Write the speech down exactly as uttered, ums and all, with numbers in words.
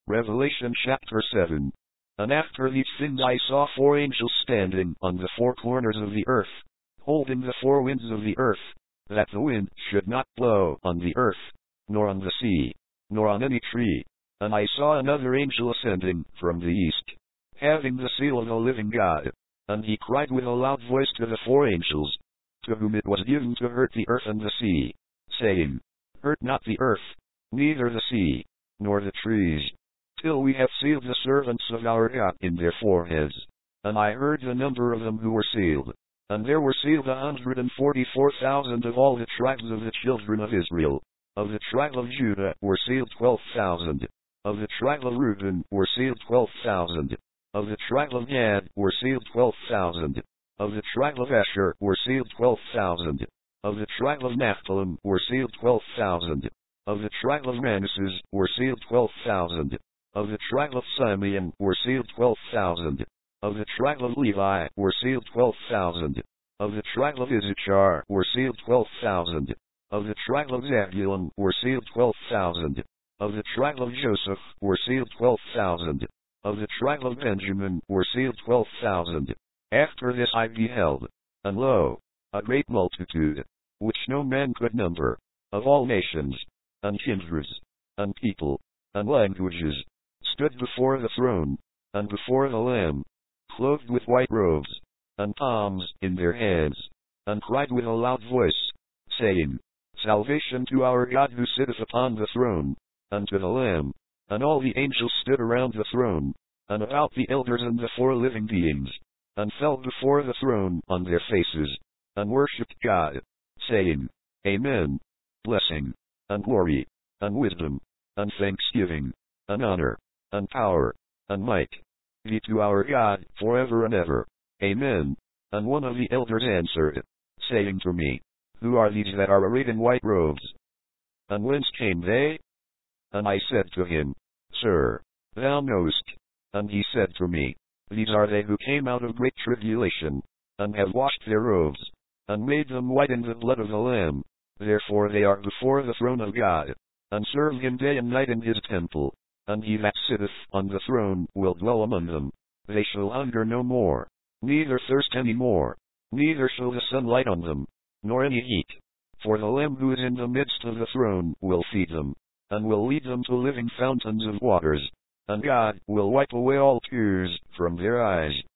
Revelation chapter seven. And after these things I saw four angels standing on the four corners of the earth, holding the four winds of the earth, that the wind should not blow on the earth, nor on the sea, nor on any tree. And I saw another angel ascending from the east, having the seal of the living God. And he cried with a loud voice to the four angels, to whom it was given to hurt the earth and the sea, saying, Hurt not the earth, neither the sea, nor the trees, till we have sealed the servants of our God in their foreheads. And I heard the number of them who were sealed. And there were sealed a hundred and forty-four thousand of all the tribes of the children of Israel. Of the tribe of Judah were sealed twelve thousand. Of the tribe of Reuben were sealed twelve thousand. Of the tribe of Gad were sealed twelve thousand. Of the tribe of Asher were sealed twelve thousand. Of the tribe of Naphtali were sealed twelve thousand. Of the tribe of Manasseh were sealed twelve thousand. Of the tribe of Simeon were sealed twelve thousand. Of the tribe of Levi were sealed twelve thousand. Of the tribe of Issachar were sealed twelve thousand. Of the tribe of Zebulun were sealed twelve thousand. Of the tribe of Joseph were sealed twelve thousand. Of the tribe of Benjamin were sealed twelve thousand. After this I beheld, and lo, a great multitude, which no man could number, of all nations, and kindreds, and people, and languages, stood before the throne, and before the Lamb, clothed with white robes, and palms in their hands, and cried with a loud voice, saying, Salvation to our God who sitteth upon the throne, and to the Lamb. And all the angels stood around the throne, and about the elders and the four living beings, and fell before the throne on their faces, and worshipped God, saying, Amen. Blessing, and glory, and wisdom, and thanksgiving, and honor, and power, and might, be to our God forever and ever. Amen. And one of the elders answered, saying to me, Who are these that are arrayed in white robes? And whence came they? And I said to him, Sir, thou knowest. And he said to me, These are they who came out of great tribulation, and have washed their robes, and made them white in the blood of the Lamb. Therefore they are before the throne of God, and serve him day and night in his temple. And he that sitteth on the throne will dwell among them. They shall hunger no more, neither thirst any more, neither shall the sun light on them, nor any heat. For the Lamb who is in the midst of the throne will feed them, and will lead them to living fountains of waters. And God will wipe away all tears from their eyes.